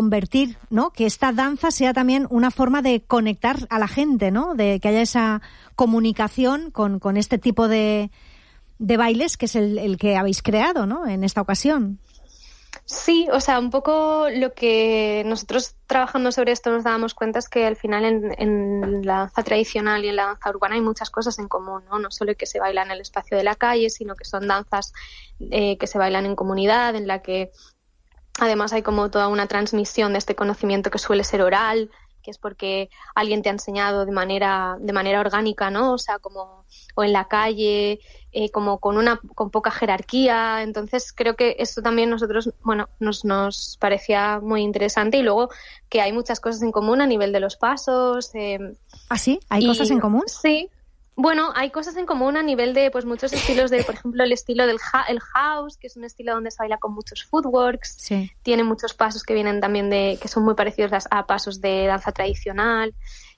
convertir, ¿no? Que esta danza sea también una forma de conectar a la gente, ¿no? De que haya esa comunicación con este tipo de bailes, que es el que habéis creado, ¿no? En esta ocasión. Sí, o sea, un poco lo que nosotros trabajando sobre esto nos dábamos cuenta es que al final en la danza tradicional y en la danza urbana hay muchas cosas en común, ¿no? No solo que se baila en el espacio de la calle, sino que son danzas que se bailan en comunidad, en la que además hay como toda una transmisión de este conocimiento que suele ser oral, que es porque alguien te ha enseñado de manera orgánica, ¿no? O sea, como o en la calle, como con poca jerarquía. Entonces creo que esto también nosotros, bueno, nos parecía muy interesante, y luego que hay muchas cosas en común a nivel de los pasos. ¿Ah, sí? ¿Hay cosas en común? Sí. Bueno, hay cosas en común a nivel de pues muchos estilos de, por ejemplo, el estilo del el house, que es un estilo donde se baila con muchos footworks. Sí. Tiene muchos pasos que vienen también que son muy parecidos a pasos de danza tradicional.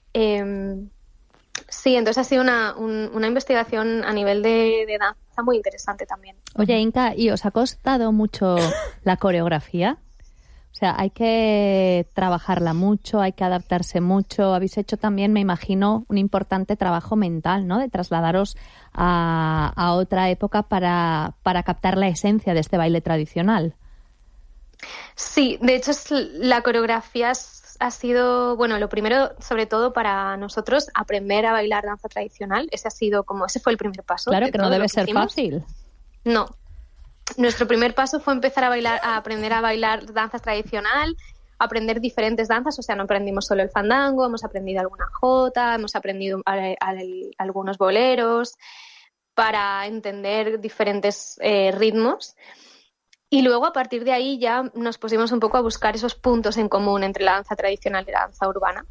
Sí, entonces ha sido una investigación a nivel de danza muy interesante también. Oye, Inka, ¿y os ha costado mucho la coreografía? O sea, hay que trabajarla mucho, hay que adaptarse mucho. Habéis hecho también, me imagino, un importante trabajo mental, ¿no? De trasladaros a otra época para captar la esencia de este baile tradicional. Sí, de hecho la coreografía ha sido, bueno, lo primero, sobre todo para nosotros, aprender a bailar danza tradicional. Ese fue el primer paso. Claro, que no debe ser fácil. No. Nuestro primer paso fue empezar a aprender a bailar danza tradicional, aprender diferentes danzas. O sea, no aprendimos solo el fandango, hemos aprendido alguna jota, hemos aprendido algunos boleros para entender diferentes ritmos. Y luego, a partir de ahí, ya nos pusimos un poco a buscar esos puntos en común entre la danza tradicional y la danza urbana.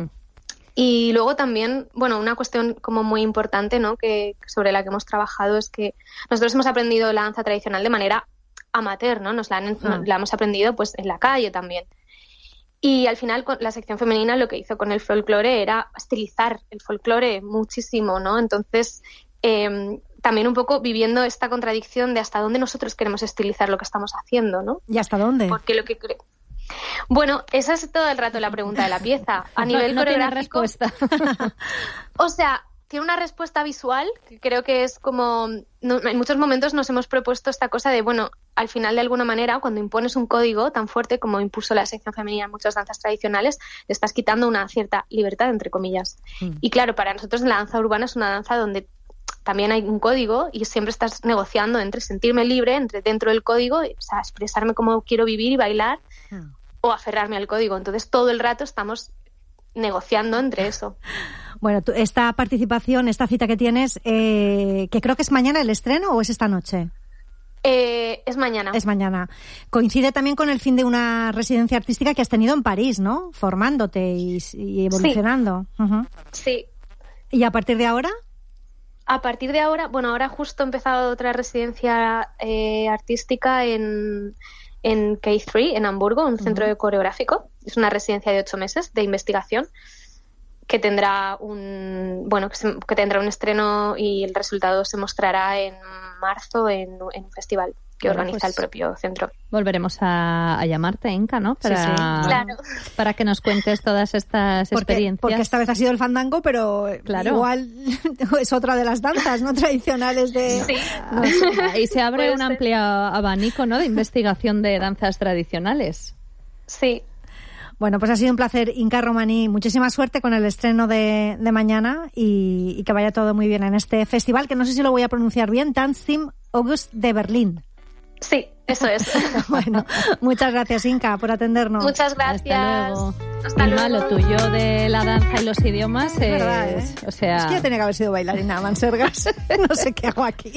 Y luego también, bueno, una cuestión como muy importante, ¿no? Que sobre la que hemos trabajado es que nosotros hemos aprendido la danza tradicional de manera amateur, ¿no? La hemos aprendido pues en la calle también. Y al final la sección femenina lo que hizo con el folclore era estilizar el folclore muchísimo, ¿no? Entonces, también un poco viviendo esta contradicción de hasta dónde nosotros queremos estilizar lo que estamos haciendo, ¿no? ¿Y hasta dónde? Porque lo que bueno, esa es todo el rato la pregunta de la pieza. A nivel coreográfico, tiene respuesta. O sea, tiene una respuesta visual que creo que es como... en muchos momentos nos hemos propuesto esta cosa de, bueno, al final de alguna manera, cuando impones un código tan fuerte como impuso la sección femenina en muchas danzas tradicionales, le estás quitando una cierta libertad, entre comillas. Y claro, para nosotros la danza urbana es una danza donde también hay un código y siempre estás negociando entre sentirme libre, entre dentro del código, o sea, expresarme como quiero vivir y bailar, o aferrarme al código. Entonces todo el rato estamos negociando entre eso. Bueno, esta participación, esta cita que tienes, que creo que es mañana el estreno, ¿o es esta noche? Es mañana. Es mañana. Coincide también con el fin de una residencia artística que has tenido en París, ¿no? Formándote y evolucionando. Sí. ¿Y a partir de ahora? A partir de ahora, bueno, ahora justo he empezado otra residencia artística en K3, en Hamburgo, un centro coreográfico. Es una residencia de 8 meses de investigación que tendrá que tendrá un estreno, y el resultado se mostrará en marzo en un festival que organiza el propio centro. Volveremos a llamarte, Inka, ¿no? Claro. Para que nos cuentes todas estas experiencias. Porque esta vez ha sido el fandango, pero igual es otra de las danzas, ¿no? Tradicionales de... Sí. Y se abre un amplio abanico, ¿no? De investigación de danzas tradicionales. Sí. Bueno, pues ha sido un placer, Inka Romaní. Muchísima suerte con el estreno de mañana y que vaya todo muy bien en este festival, que no sé si lo voy a pronunciar bien, Tanzim August de Berlín. Sí, eso es. Bueno, muchas gracias, Inka, por atendernos. Muchas gracias. Hasta luego. Lo tuyo de la danza y los idiomas es verdad, ¿eh? O sea... Es que yo tenía que haber sido bailarina, Mansergas. No sé qué hago aquí.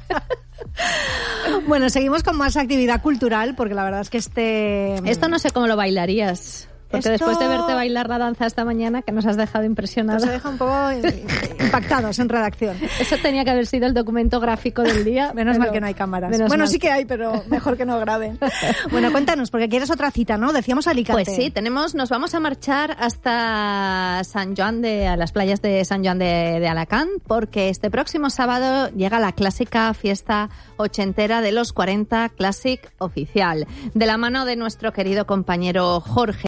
Bueno, seguimos con más actividad cultural, porque la verdad es que Esto no sé cómo lo bailarías. Porque después de verte bailar la danza esta mañana, que nos has dejado impresionados. Nos deja un poco impactados en redacción. Eso tenía que haber sido el documento gráfico del día. Menos mal que no hay cámaras. Bueno, sí que hay, pero mejor que no graben. Bueno, cuéntanos, porque quieres otra cita, ¿no? Decíamos Alicante. Pues sí, nos vamos a marchar hasta a las playas de San Joan de Alacant, porque este próximo sábado llega la clásica fiesta ochentera de los 40 Classic Oficial, de la mano de nuestro querido compañero Jorge.